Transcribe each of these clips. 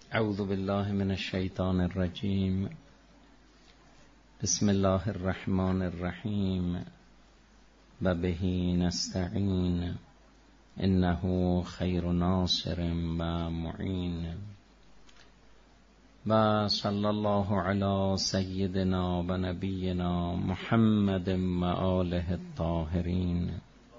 اعوذ بالله من الشیطان الرجیم. بسم الله الرحمن الرحیم و به نستعین انه خیر ناصر و معین. و صلی الله علی سیدنا و نبینا محمد و آله الطاهرین.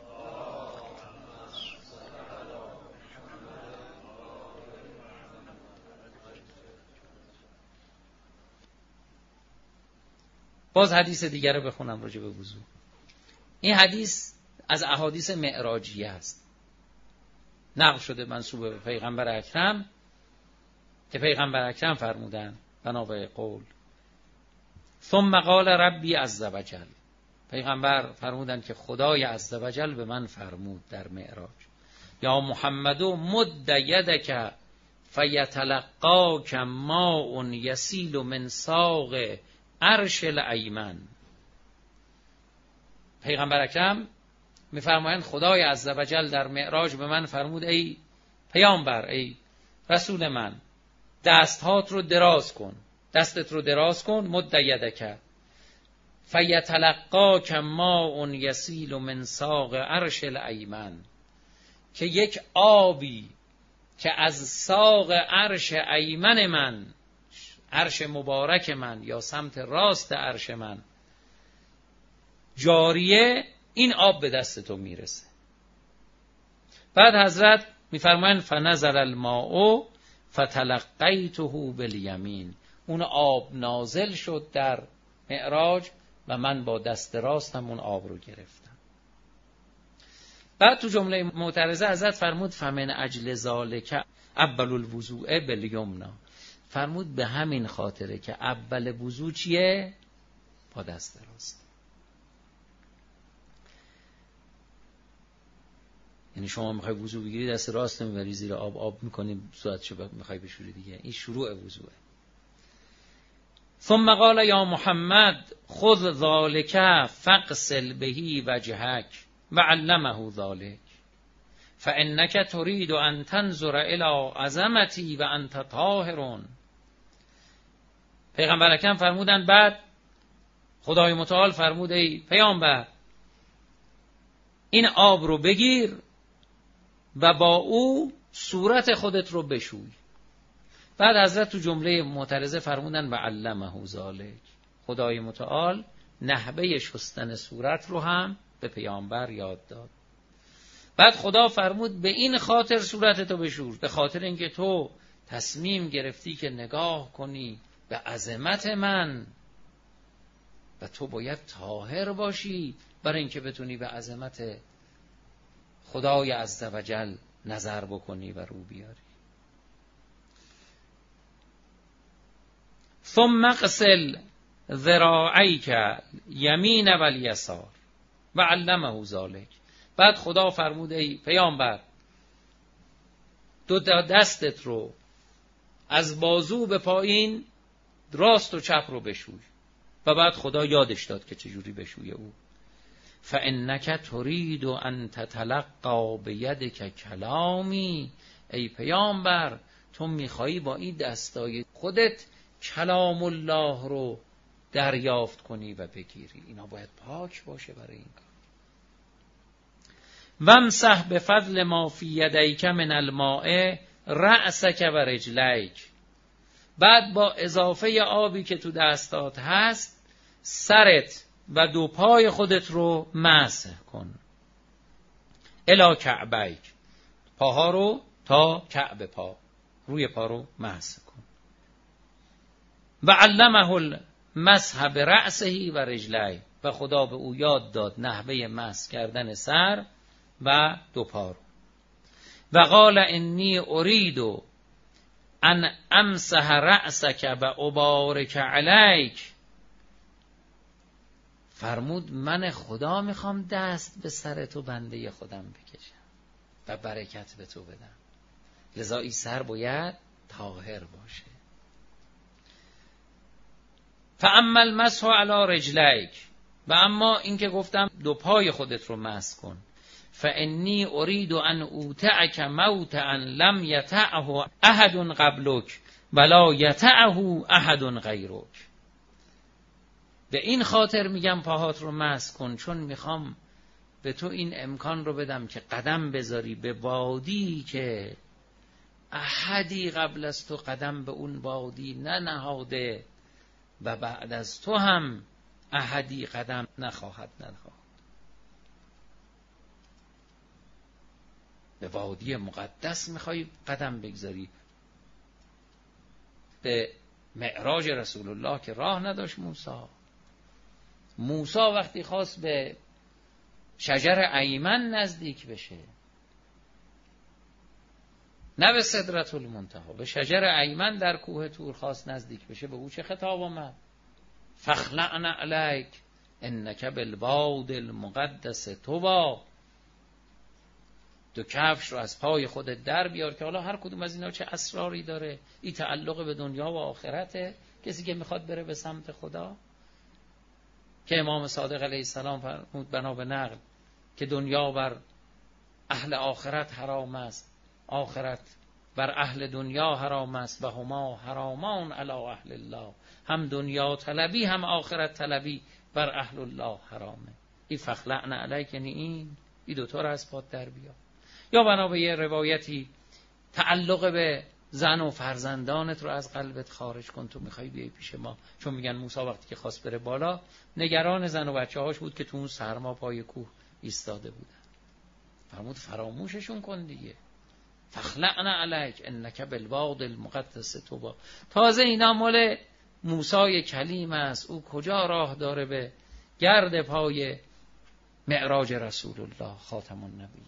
باز حدیث دیگر رو بخونم راجع به وضو. این حدیث از احادیث معراجیه است، نقل شده منسوب به پیغمبر اکرم که پیغمبر اکرم فرمودن بنا به قول ثم قال ربی عز وجل، پیغمبر فرمودن که خدای عز وجل به من فرمود در معراج یا محمد مد یدک فیتلقاک ماء یسیل من ساق عرش الایمن. پیغمبر اکرم میفرمایند خدای عز وجل در معراج به من فرمود ای پیامبر، ای رسول من، دستهات رو دراز کن، دستت رو دراز کن، مد یدک فیتلقاک ماء یسیل من ساق عرش الایمن، که یک آبی که از ساق عرش ایمن من، عرش مبارک من یا سمت راست عرش من جاریه، این آب به دست تو میرسه. بعد حضرت میفرمایند فنزل الماء فتلقیته بالیمین، اون آب نازل شد در معراج و من با دست راستم اون آب رو گرفتم. بعد تو جمله معترضه حضرت فرمود فمن اجل ذالک اول الوضوء بالیمنا، فرمود به همین خاطره که اول وضو چیه؟ با دست راست. یعنی شما میخوای وضو بگیری دست راست نمیبری زیر آب میکنی صورتشو میخوای بشوری دیگه، این شروع وضوئه. ثم قال یا محمد خذ ذالک فاغسل به وجهک وعلمه ذالک فانک تريد ان تنظر الى عظمتی و انت طاهر. پیغمبر اکرم فرمودن بعد خدای متعال فرمود ای پیامبر این آب رو بگیر و با او صورت خودت رو بشوی. بعد حضرت تو جمله معترضه فرمودن و علمه ذالک، خدای متعال نحوه شستن صورت رو هم به پیامبر یاد داد. بعد خدا فرمود به این خاطر صورتتو بشور، به خاطر اینکه تو تصمیم گرفتی که نگاه کنی به عظمت من و تو باید طاهر باشی برای اینکه بتونی به عظمت خدای عزوجل نظر بکنی و رو بیاری. ثم اغسل ذراعیک یمین و الیسار و علمه ذالک. بعد خدا فرمود ای پیامبر دو دستت رو از بازو به پایین راست و چپ رو بشوی. و بعد خدا یادش داد که چجوری بشوی او. فانک ترید ان تتلقا بیدک کلامی، ای پیامبر تو میخوایی با این دستای خودت کلام الله رو دریافت کنی و بگیری. اینا باید پاک باشه برای این کار. وامسح بفضل ما فی یدیک من الماء رأسک و رجلیک. بعد با اضافه آبی که تو دستات هست سرت و دو پای خودت رو مسح کن. الی کعبیک، پاها رو تا کعب پا، روی پا رو مسح کن. و علمه المسح برأسه و رجلیه، و خدا به او یاد داد نحوه مسح کردن سر و دو پا رو. و قال انی ارید ان امسح رأسک و ابارک علیک، فرمود من خدا میخوام دست به سر تو بنده خودم بکشم و برکت به تو بدم، لذا این سر باید طاهر باشه. فاما المسح علی رجلیک، و اما این که گفتم دو پای خودت رو مسح کن، فانی ارید ان اوتعک موتعا لم یطعه احد قبلک ولا یطأه احد غیرک. به این خاطر میگم پاهات رو مسح کن، چون میخوام به تو این امکان رو بدم که قدم بذاری به وادی که احدی قبل از تو قدم به اون وادی ننهاده و بعد از تو هم احدی قدم نخواهد ننهاد. به وادی مقدس میخوای قدم بگذاری. به معراج رسول الله که راه نداشت موسی وقتی خواست به شجر ایمن نزدیک بشه، نه به سدرة المنتهی، به شجر ایمن در کوه طور خواست نزدیک بشه، به او چه خطاب آمد؟ فاخلع نعلیک انک بالواد المقدس طوی. دو کفش رو از پای خودت در بیار. که حالا هر کدوم از اینا چه اسراری داره. این تعلق به دنیا و آخرته. کسی که میخواد بره به سمت خدا، که امام صادق علیه السلام فرمود بنا به نقل که دنیا بر اهل آخرت حرام است، آخرت بر اهل دنیا حرام است، و هما حرامان علی اهل الله. هم دنیا طلبی هم آخرت طلبی بر اهل الله حرامه. این فخلعن علیک یعنی این دوتا رو از پات در بیا. یا بنا به یه روایتی تعلق به زن و فرزندانت رو از قلبت خارج کن. تو میخوای بیای پیش ما. چون میگن موسی وقتی که خواست بره بالا نگران زن و بچه هاش بود که تو اون سرما پای کوه ایستاده بودن. فرمود فراموششون کن دیگه. فخلعن علیک انک بالواد المقدس طوی. تازه اینا مال موسی کلیم است. او کجا راه داره به گرد پای معراج رسول الله خاتم النبیین.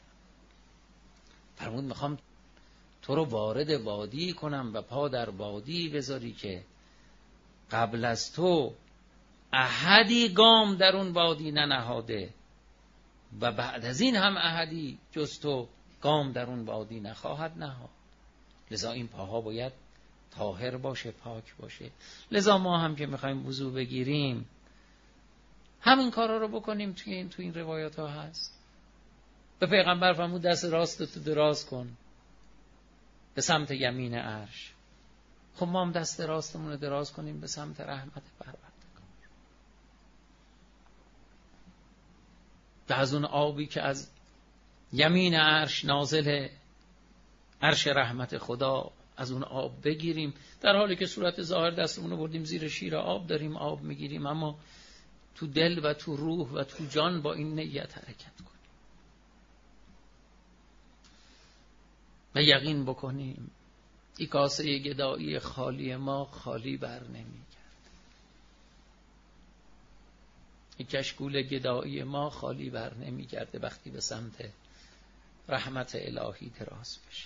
فرمود میخوام تو رو وارد وادی کنم و پا در وادی بذاری که قبل از تو احدی گام در اون وادی ننهاده و بعد از این هم احدی جز تو گام در اون وادی نخواهد نهاد. لذا این پاها باید طاهر باشه، پاک باشه. لذا ما هم که میخوایم وضو بگیریم همین کارا رو بکنیم. تو این روایات ها هست. به پیغمبر فرمود دست راست تو دراز کن به سمت یمین عرش. خب ما هم دست راستمون رو دراز کنیم به سمت رحمت پروردگار. و از اون آبی که از یمین عرش نازل عرش رحمت خدا، از اون آب بگیریم. در حالی که صورت ظاهر دستمون رو بردیم زیر شیر آب داریم آب میگیریم، اما تو دل و تو روح و تو جان با این نیت حرکت کنیم و یقین بکنیم این کاسه گدایی خالی ما خالی بر نمیگرد. این کشکول گدایی ما خالی بر نمیگرده وقتی به سمت رحمت الهی دراز بشه.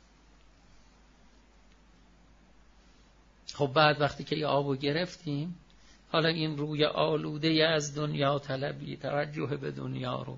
خب بعد وقتی که این آبو گرفتیم، حالا این روی آلوده از دنیا طلبی، توجه به دنیا رو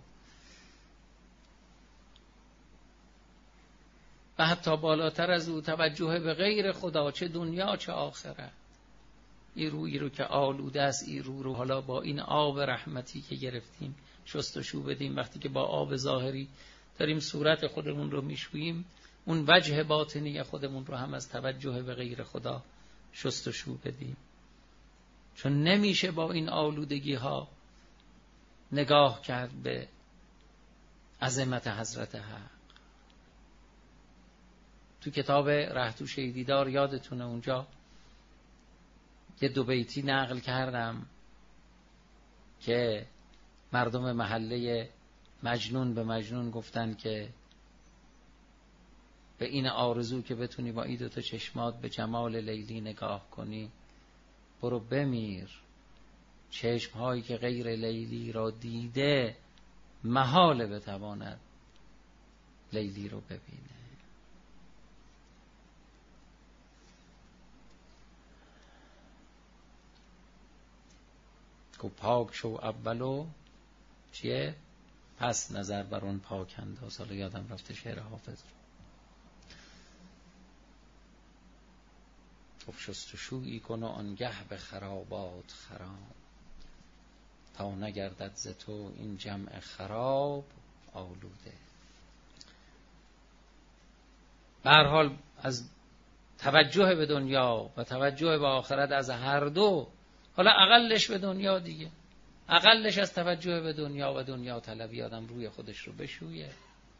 و حتی بالاتر از او توجه به غیر خدا، چه دنیا چه آخرت، این روی رو که آلوده است، این رو حالا با این آب رحمتی که گرفتیم شستشو بدیم. وقتی که با آب ظاهری داریم صورت خودمون رو میشوییم، اون وجه باطنی خودمون رو هم از توجه به غیر خدا شستشو بدیم. چون نمیشه با این آلودگی ها نگاه کرد به عظمت حضرت حق. تو کتاب رهتوشه دیدار یادتونه اونجا یه دو بیتی نقل کردم که مردم محله مجنون به مجنون گفتن که به این آرزو که بتونی با این دوتا چشمات به جمال لیلی نگاه کنی، برو بمیر. چشمهایی که غیر لیلی را دیده محاله بتواند لیلی رو ببینه. که پاک شو اولو چیه؟ پس نظر بر اون پاک انداز. حالا یادم رفته شعر حافظ رو. خب شستشویی کن و آنگه به خرابات خرام، تا نگردد ز تو این جمع خراب آلوده. به هر حال از توجه به دنیا و توجه به آخرت از هر دو، حالا اقلش به دنیا دیگه، اقلش از توجه به دنیا و دنیا طلبی آدم روی خودش رو بشویه.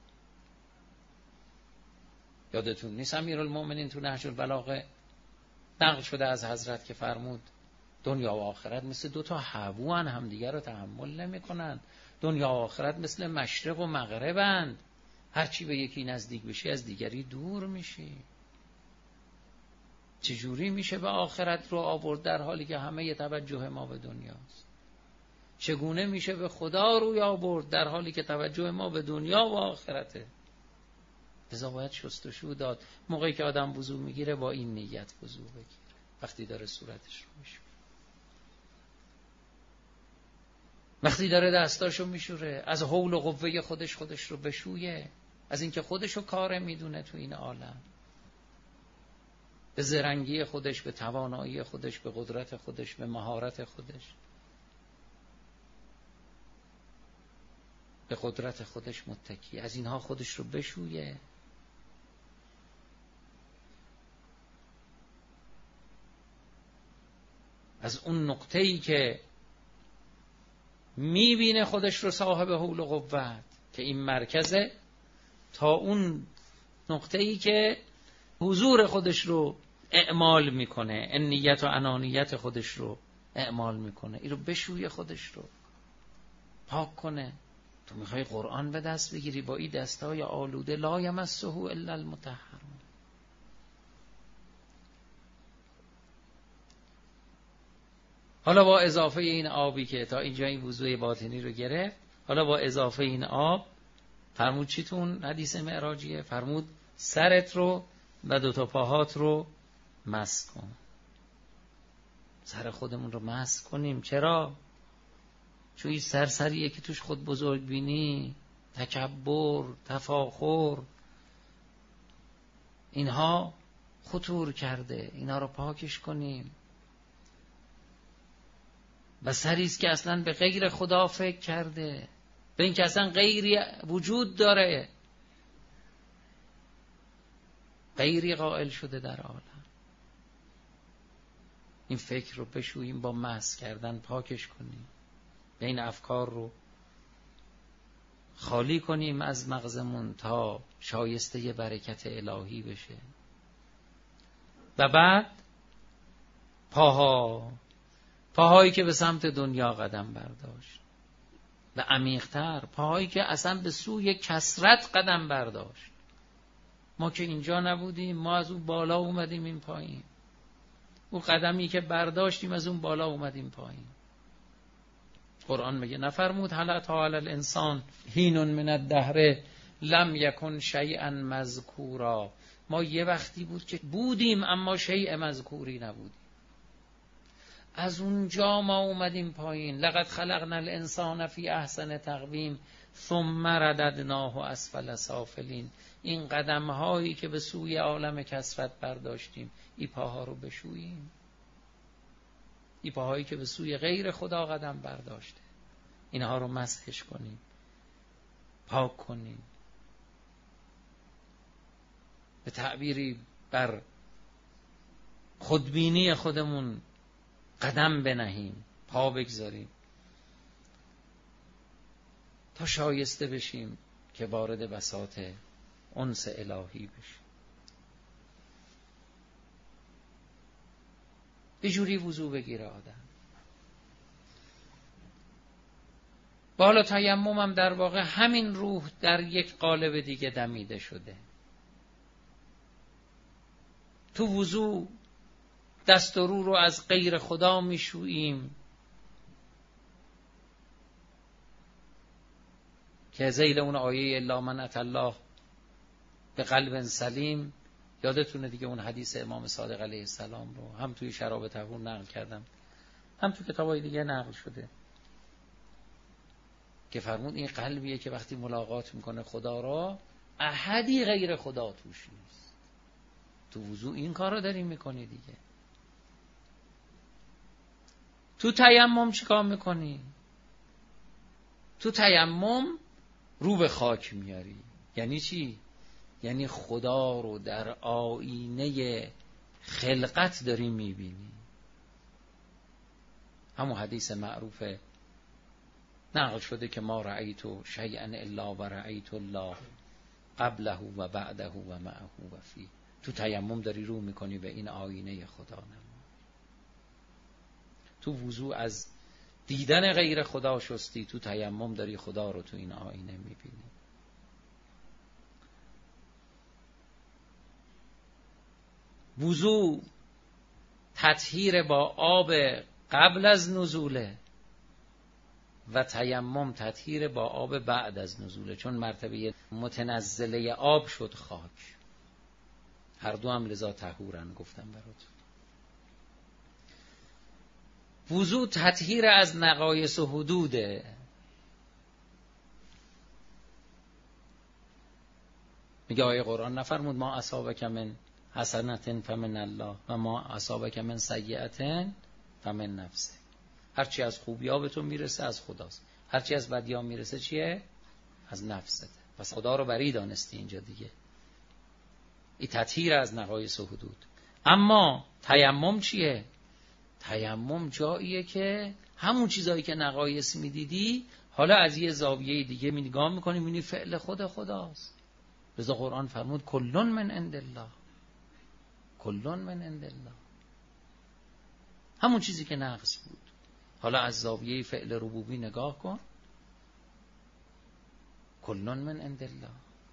یادتون نیست امیرالمومنین تو نهج البلاغه نقل شده از حضرت که فرمود دنیا و آخرت مثل دو تا هوان، هم دیگر رو تحمل نمی‌کنن. دنیا و آخرت مثل مشرق و مغربند، هرچی به یکی نزدیک بشی از دیگری دور میشی. چجوری میشه به آخرت رو آورد در حالی که همه توجه ما به دنیاست؟ چگونه میشه به خدا روی آورد در حالی که توجه ما به دنیا و آخرته؟ لذا باید شستشو داد. موقعی که آدم وضو میگیره با این نیت وضو بگیره، وقتی داره صورتش رو میشوره، وقتی داره دستاشو میشوره، از حول و قوه خودش رو بشویه، از اینکه خودشو کاره میدونه تو این عالم، به زرنگی خودش، به توانایی خودش، به قدرت خودش، به مهارت خودش، به قدرت خودش متکی، از اینها خودش رو بشویه. از اون نقطه‌ای که میبینه خودش رو صاحب حول و قوت که این مرکزه، تا اون نقطه‌ای که حضور خودش رو اعمال میکنه، انیت و انانیت خودش رو اعمال میکنه، این رو بشویه، خودش رو پاک کنه. تو میخوای قرآن به دست بگیری، با این دستای آلوده لا یمسه الا المطهرون. حالا با اضافه این آبی که تا اینجا این وضوء باطنی رو گرفت، حالا با اضافه این آب فرمود چیتون حدیث معراجیه؟ فرمود سرت رو و دوتا پاهات رو مس کن. سر خودمون رو مس کنیم. چرا؟ چون این سرسریه که توش خود بزرگ بینی، تکبر، تفاخر، اینها خطور کرده، اینا رو پاکش کنیم. و سریست که اصلا به غیر خدا فکر کرده، به این که اصلا غیری وجود داره، غیری قائل شده در عالم. این فکر رو بشوییم، با مس کردن پاکش کنیم، این افکار رو خالی کنیم از مغزمون تا شایسته برکت الهی بشه. و بعد پاهایی که به سمت دنیا قدم برداشت، و عمیق‌تر پاهایی که اصلا به سوی کثرت قدم برداشت. ما که اینجا نبودیم، ما از اون بالا اومدیم این پایین. اون قدمی که برداشتیم از اون بالا اومدیم پایین. قرآن میگه نفرمود هل اتی علی الانسان حین من الدهر لم یکن شیئا مذکورا. ما یه وقتی بود که بودیم اما شیء مذکوری نبودیم. از اونجا ما اومدیم پایین. لقد خلقنا الانسان فی احسن تقویم ثم رددناه اسفل سافلین. این قدم هایی که به سوی عالم کثرت برداشتیم، این پاها رو بشوییم. این پاهایی که به سوی غیر خدا قدم برداشته، اینها رو مسحش کنیم، پاک کنیم. به تعبیری بر خودبینی خودمون قدم بنهیم، پا بگذاریم تا شایسته بشیم که وارد بساط انس الهی بشیم. یه جوری وضو بگیره آدم. بالا تیمم هم در واقع همین روح در یک قالب دیگه دمیده شده. تو وضو دست و رو رو از غیر خدا میشوییم که ذیل اون آیه الا من اتى الله به قلب سلیم. یادتونه دیگه اون حدیث امام صادق علیه السلام رو هم توی شراب طهور نقل کردم، هم توی کتابای دیگه نقل شده، که فرمود این قلبیه که وقتی ملاقات میکنه خدا را، احدی غیر خدا توش نیست. تو وضو این کار رو داری میکنی دیگه. تو تیمم چیکار میکنی؟ تو تیمم رو به خاک میاری. یعنی چی؟ یعنی خدا رو در آینه خلقت داری میبینی. همون حدیث معروف نقل شده که ما رأیت شیئا الا و رأیت الله قبله و بعده و معه و فیه. تو تیمم داری رو میکنی به این آینه خدا نما. تو وضو از دیدن غیر خدا شستی، تو تیمم داری خدا رو تو این آینه میبینی. وضو تطهیر با آب قبل از نزوله و تیمم تطهیر با آب بعد از نزوله، چون مرتبه متنزله آب شد خاک. هر دو هم لذا طهورن گفتم برات. وضو تطهیر از نقایص و حدوده. میگه آیه قرآن نفرمود ما اصابک من حسنة فمن الله و ما اصابک من سیئة فمن نفسه. هرچی از خوبی‌ها به تو میرسه از خداست، هرچی از بدی‌ها میرسه چیه؟ از نفسته. پس خدا رو بری دانستی اینجا دیگه. این تطهیر از نقایص و حدود. اما تیمم چیه؟ تیمم جاییه که همون چیزایی که نقایص میدیدی حالا از یه زاویه دیگه نگاه میکنی، میبینی فعل خداست. لذا قرآن فرمود کلون من عند الله، کلون من عند الله. همون چیزی که نقص بود حالا از زاویه فعل ربوبی نگاه کن، کلون من عند الله.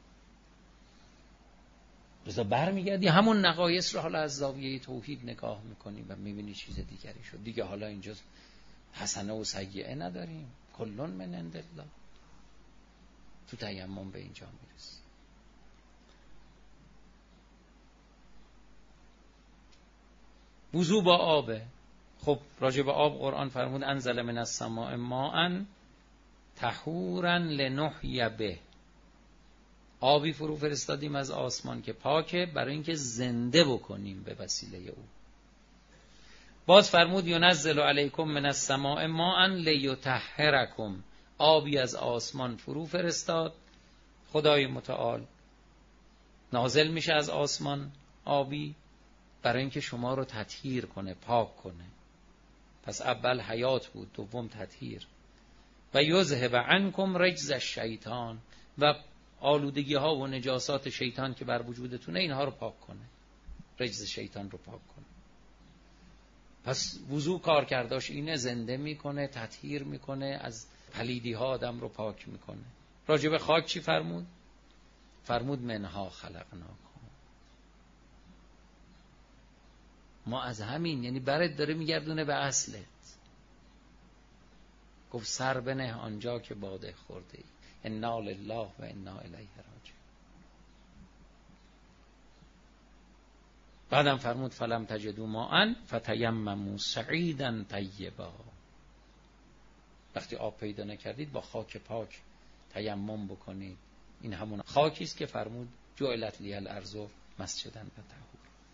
لذا برمیگردی همون نقایص رو حالا از زاویه توحید نگاه میکنی و میبینی چیز دیگری شد دیگه. حالا اینجا حسنه و سیئه نداریم، کلون من عند الله. تو تیمم به اینجا میرسی. وضو با آبه. خب راجع به آب قرآن فرمود انزل من السماء ماء طهورا لنحیی به. آبی فرو فرستادیم از آسمان که پاکه برای اینکه زنده بکنیم به وسیله او. باز فرمود ینزل علیکم من السماء ماء لیطهرکم. آبی از آسمان فرو فرستاد خدای متعال، نازل میشه از آسمان آبی برای اینکه شما رو تطهیر کنه، پاک کنه. پس اول حیات بود، دوم تطهیر. و یذهب عنکم رجز الشیطان، و آلودگی ها و نجاسات شیطان که بر وجودتونه اینها رو پاک کنه، رجز شیطان رو پاک کنه. پس وضو کار کرداش اینه، زنده میکنه، تطهیر میکنه، از پلیدی ها آدم رو پاک میکنه. راجع به خاک چی فرمود؟ فرمود منها خلقناکم. ما از همین، یعنی برات داره میگردونه به اصلت. گفت سر بنه آنجا که باده خورده ای، انا لله و انا الیه راجعون. بعدم فرمود فلم تجدوا ماء فتیمموا صعیدا طیبا. وقتی آب پیدا نکردید با خاک پاک تیمم بکنید. این همون خاکی است که فرمود جعلت لی الارض مسجدا و طهورا.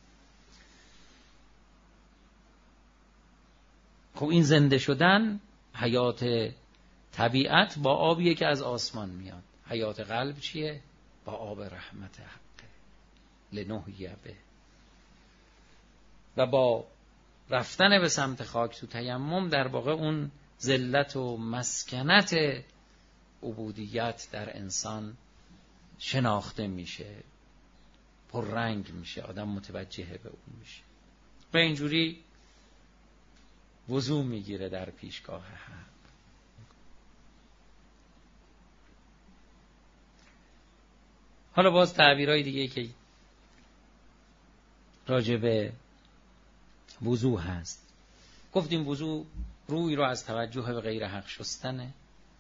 خب این زنده شدن، حیات طبیعت با آبیه که از آسمان میاد. حیات قلب چیه؟ با آب رحمت حقه، لنحیی به. و با رفتن به سمت خاک تو تیمم در واقع اون ذلت و مسکنت عبودیت در انسان شناخته میشه، پررنگ میشه، آدم متوجه به اون میشه و اینجوری وضو میگیره در پیشگاه حق. حالا باز تعبیرهای دیگه که راجع به وضو هست. گفتیم وضو روی رو از توجه به غیر حق شستنه.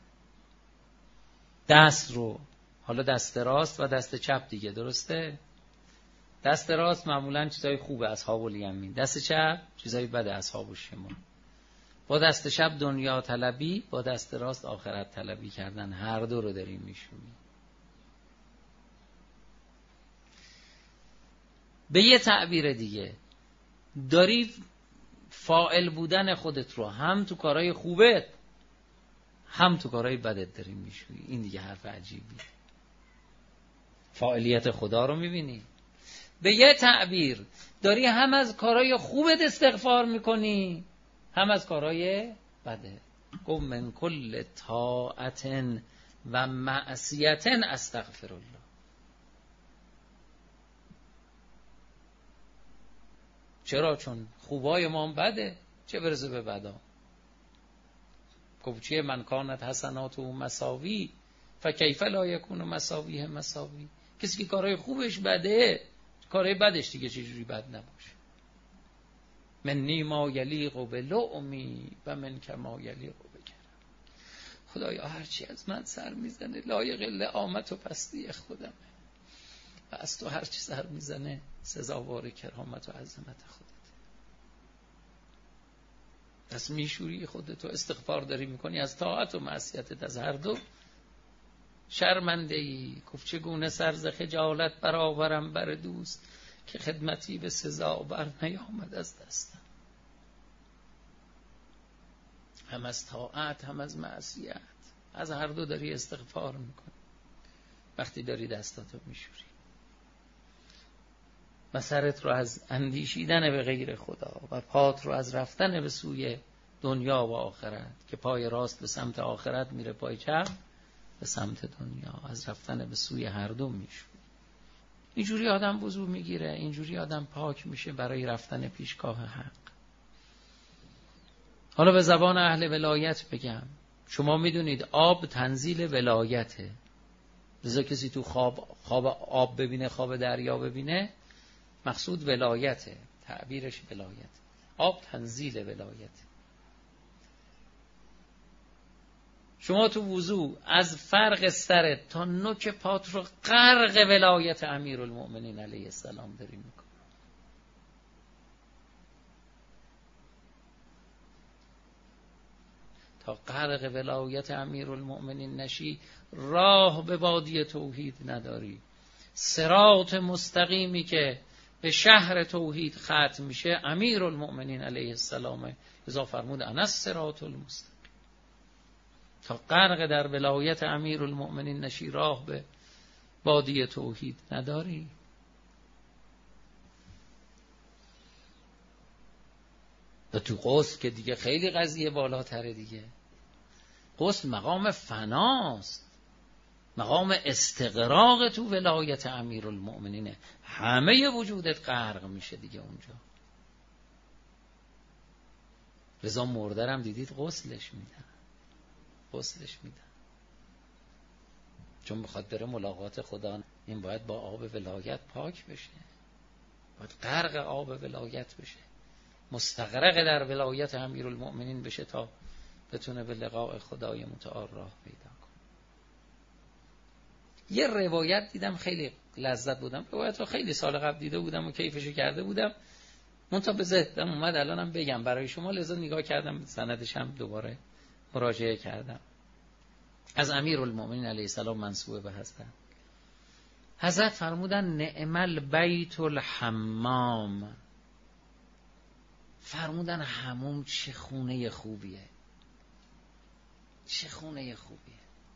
دست رو، حالا دست راست و دست چپ دیگه، درسته؟ دست راست معمولا چیزای خوبه، اصحاب الیمین. دست چپ چیزای بده، اصحاب الشمال. با دست چپ دنیا طلبی، با دست راست آخرت طلبی کردن. هر دو رو داریم میشونیم. به یه تعبیر دیگه داری فاعل بودن خودت رو هم تو کارهای خوبت هم تو کارهای بدت داری میشونی. این دیگه حرف عجیبی. فاعلیت خدا رو میبینی، به یه تعبیر داری هم از کارهای خوبت استغفار میکنی هم از کارهای بده. گفت من کل طاعت و معصیت استغفر الله. چرا؟ چون خوبای ما بده، چه برسه به بدا. گفت چیه؟ من کانت حسنات و مساوی فکیف لا یکون مساویه مساوی. کسی که کارهای خوبش بده، کارهای بدش دیگه چجوری بد نباشه. منی ما یلیق به لؤمی و من کما یلیق به کرم. خدایا هرچی از من سر میزنه لایق لعامت و پستی خودمه و از تو هرچی سر میزنه سزاوار کرامت و عظمت خودت. پس میشوری خودتو، استغفار داری میکنی از طاعت و معصیتت، از هر دو شرمنده ای. گفت چگونه سر ز خجالت برآورم بر دوست که خدمتی به سزا بر نیامد از دستم. هم از طاعت هم از معصیت، از هر دو داری استغفار میکنی وقتی داری دستاتو میشوری و سرت رو از اندیشیدن به غیر خدا و پات رو از رفتن به سوی دنیا و آخرت، که پای راست به سمت آخرت میره، پای چپ به سمت دنیا، از رفتن به سوی هر دو میشوری. اینجوری آدم وضو میگیره، اینجوری آدم پاک میشه برای رفتن پیشگاه حق. حالا به زبان اهل ولایت بگم، شما میدونید آب تنزیل ولایته. لذا کسی تو خواب آب ببینه، خواب دریا ببینه، مقصود ولایته، تعبیرش ولایت. آب تنزیل ولایته. شما تو وضو از فرق سرت تا نوک پات رو غرق ولایت امیرالمؤمنین علیه السلام داری میکنی. تا غرق ولایت امیرالمؤمنین نشی راه به وادی توحید نداری. صراط مستقیمی که به شهر توحید ختم میشه امیرالمؤمنین علیه السلام. لذا فرمود انا الصراط المستقیم. تا غرق در ولایت امیرالمؤمنین نشی راه به وادی توحید نداری. و تو غسل که دیگه خیلی قضیه بالاتره دیگه. غسل مقام فناست، مقام استغراق تو ولایت امیرالمؤمنینه. همه وجودت غرق میشه دیگه اونجا. لذا مردرم دیدید غسلش میدن، غسلش میدن، چون میخواد بره ملاقات خدا. این باید با آب ولایت پاک بشه، باید غرق آب ولایت بشه، مستغرق در ولایت امیرالمؤمنین بشه تا بتونه به لقاء خدای متعال راه پیدا کنه. یه روایت دیدم خیلی لذت بودم، روایت رو خیلی سال قبل دیده بودم و کیفشو کرده بودم، منتها به ذهنم اومد الانم بگم برای شما، لذا نگاه کردم سندش هم دوباره مراجعه کردم. از امیرالمؤمنین علیه السلام منسوب به حضرت فرمودن نعم البیت الحمام. فرمودن حموم چه خونه خوبیه، چه خونه خوبیه.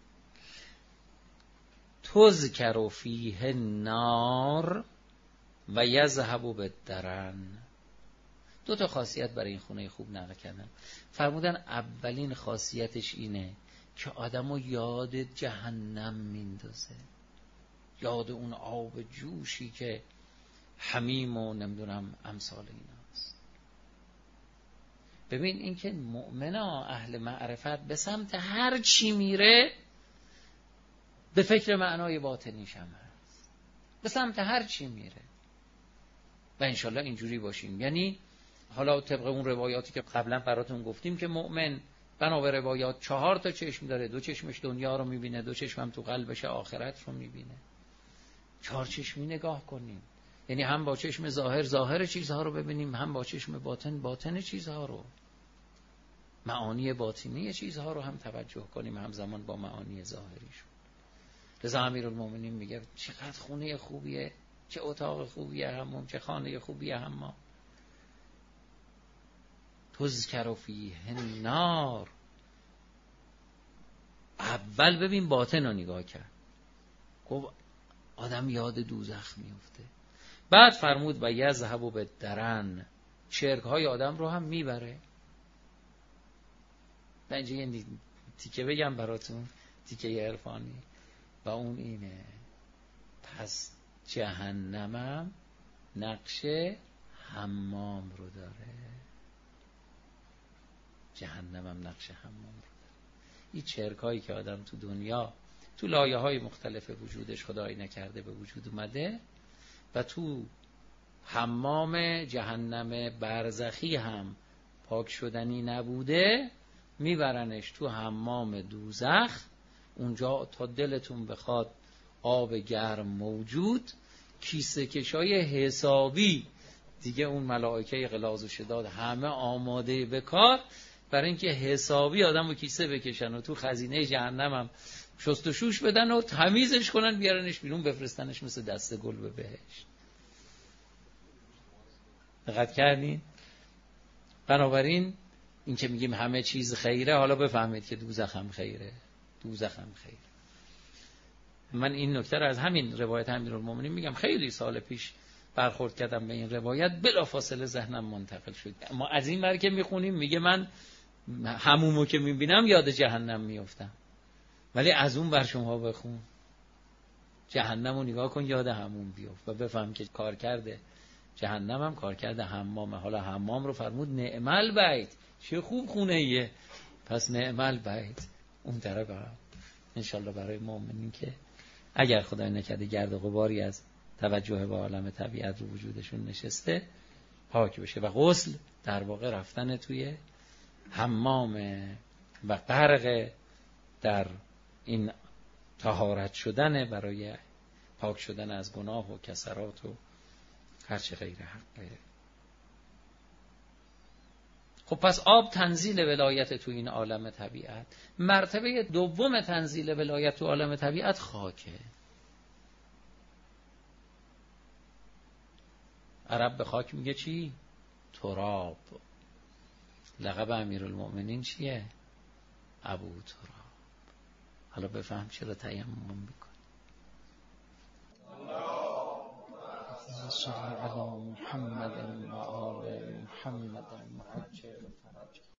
تذکر فیه النار و یذهب بالدرن. دو تا خاصیت برای این خونه خوب نقل کردم. فرمودن اولین خاصیتش اینه که آدمو یاد جهنم میندازه، یاد اون آب جوشی که حمیم و نمیدونم امثال ایناست. ببین این که مؤمنا اهل معرفت به سمت هر چی میره به فکر معنای باطنیش هم هست، به سمت هر چی میره. و انشالله اینجوری باشیم. یعنی حالا طبق اون روایاتی که قبلا براتون گفتیم که مؤمن بنابر روایات 4 تا چشم داره، 2 چشمش دنیا رو میبینه، 2 چشمم تو قلبش آخرت رو میبینه. 4 چشمی نگاه کنیم، یعنی هم با چشم ظاهر چیزها رو ببینیم، هم با چشم باطن چیزها رو، معانی باطنی چیزها رو هم توجه کنیم، همزمان با معانی ظاهریشون. لذا امیرالمؤمنین میگه چقدر خونه خوبیه، چه اتاق خوبیه حموم، چه خانه خوبیه حمام. تذکر فیه النار. اول ببین باطن رو نگاه کرد، گفت آدم یاد دوزخ میفته. بعد فرمود و یذهب بالدرن، چرک های آدم رو هم میبره. من اینجا یه تیکه بگم براتون، تیکه عرفانی، و اون اینه: پس جهنمم نقش حمام رو داره. جهنمم نقش حمام رو داره. این چرکایی که آدم تو دنیا تو لایه های مختلف وجودش خدایی نکرده به وجود اومده و تو حمام جهنم برزخی هم پاک شدنی نبوده، میبرنش تو حمام دوزخ. اونجا تا دلتون بخواد آب گرم موجود، کیسه کشای حسابی دیگه، اون ملائکه غلاظ و شداد همه آماده به کار برای اینکه حسابی آدم رو کیسه بکشن و تو خزینه جهنم هم شست و شوش بدن و تمیزش کنن، بیارنش بیرون بفرستنش مثل دسته گل به بهشت. دقت کردین؟ بنابراین این که میگیم همه چیز خیره، حالا بفهمید که دوزخ هم خیره. دوزخ هم خیره. من این نکته رو از همین روایت امیرالمومنین میگم، خیلی سال پیش برخورد کردم به این روایت، بلافاصله ذهنم منتقل شد. ما از این ور که میخونیم میگه من حمومو که میبینم یاد جهنم میافتم، ولی از اون ور شما بخون جهنمو نگاه کن یاد حموم بیفت و بفهم که کار کرده جهنم هم کار کرده حمامه. حالا حمام رو فرمود نعم البیت، چه خوب خونه ایه. پس نعم البیت اون طرف هم انشالله برای مؤمنین که اگر خدای نکرده گرد و غباری از توجه به عالم طبیعت رو وجودشون نشسته، پاک بشه. و غسل در واقع رفتن توی حمام و غرق در این طهارت شدن برای پاک شدن از گناه و کسرات و هرچه غیر حقه. خب پس آب تنزیل ولایت تو این عالم طبیعت. مرتبه دوم تنزیل ولایت تو عالم طبیعت خاکه. عرب به خاک میگه چی؟ تراب. لقب امیرالمؤمنین چیه؟ ابو تراب. حالا بفهم چرا تیمم میکنه. صلی علی محمد و آل محمد.